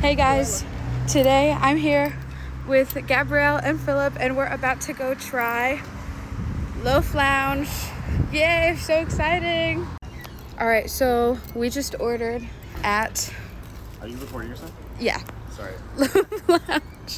Hey guys, today I'm here with Gabrielle and Philip and we're about to go try Loaf Lounge. Yay, so exciting. Alright, so we just ordered at... Are you recording yourself? Yeah. Sorry. Loaf Lounge.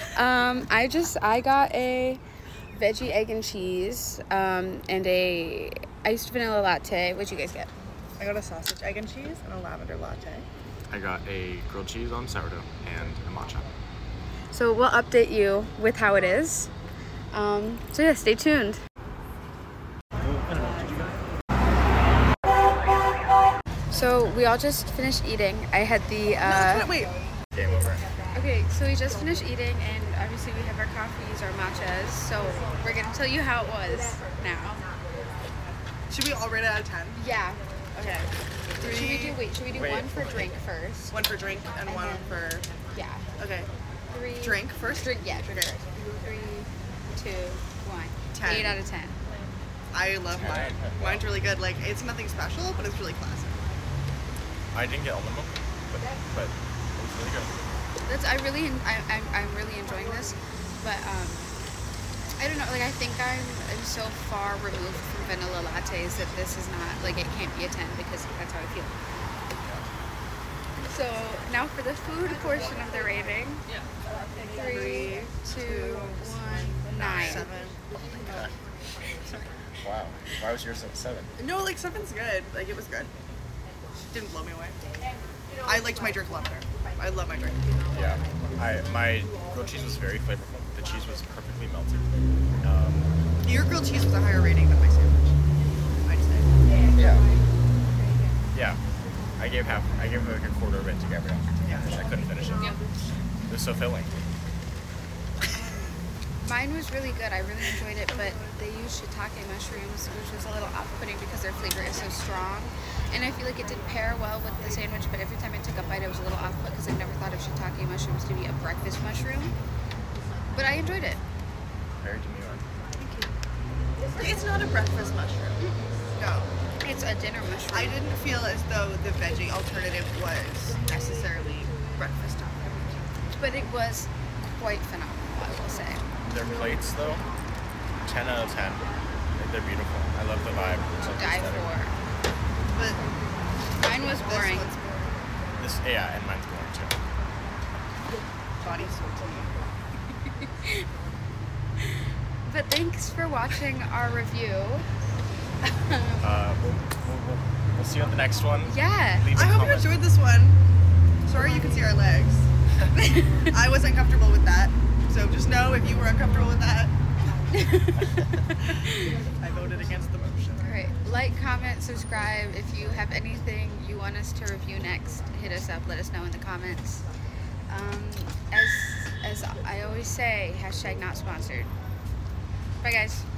I got a veggie egg and cheese and a iced vanilla latte. What'd you guys get? I got a sausage, egg, and cheese and a lavender latte. I got a grilled cheese on sourdough and a matcha. So we'll update you with how it is. So yeah, stay tuned. So we all just finished eating. I had the Wait. Game over. Okay, so we just finished eating and obviously we have our coffees, our matchas. So we're gonna tell you how it was now. Should we all rate it out of 10? Yeah. Okay. Should we do Wait. one for drink first? One for drink and one for... Yeah. Okay. Three. Drink first? Drink, yeah, drink Okay. first. 3, 2, 1. 10. 8 out of 10. I love mine. Mine's really good. Like, it's nothing special, but it's really classic. I didn't get almond milk, but it was really good. I'm really enjoying this, but I don't know, like I think I'm so far removed from vanilla lattes that this is not, like it can't be a 10 because that's how I feel. So now for the food portion of the rating. 3, 2, 1, 9. 7. Wow. Why was yours at 7? No, like 7's good. Like, it was good. Didn't blow me away. I liked my drink a lot better. I love my drink. Yeah. My grilled cheese was very flavorful. The cheese was perfectly melted. Your grilled cheese was a higher rating than my sandwich, I'd say. Yeah. I gave like a quarter of it to Gabrielle. I couldn't finish it. It was so filling. Mine was really good. I really enjoyed it, but they used shiitake mushrooms, which was a little off-putting because their flavor is so strong. And I feel like it did pair well with the sandwich, but every time I took a bite, I was a little off-put because I never thought of shiitake mushrooms to be a breakfast mushroom. But I enjoyed it. Very demure. It's not a breakfast mushroom. No. It's a dinner mushroom. I didn't feel as though the veggie alternative was necessarily breakfast time. But it was quite phenomenal, I will say. Their plates, though, 10 out of 10. They're beautiful. I love the vibe. It's like Die aesthetic. for. But Mine was boring. this one's boring. Yeah, and mine's boring too. Body's so But thanks for watching our review. We'll see you on the next one. Yeah. Leave a I hope you comment. enjoyed this one. Sorry you can see our legs. I was uncomfortable with that. So just know if you were uncomfortable with that, I voted against the motion. Alright, like, comment, subscribe. If you have anything you want us to review next, hit us up, let us know in the comments. As I always say, hashtag not sponsored. Bye guys.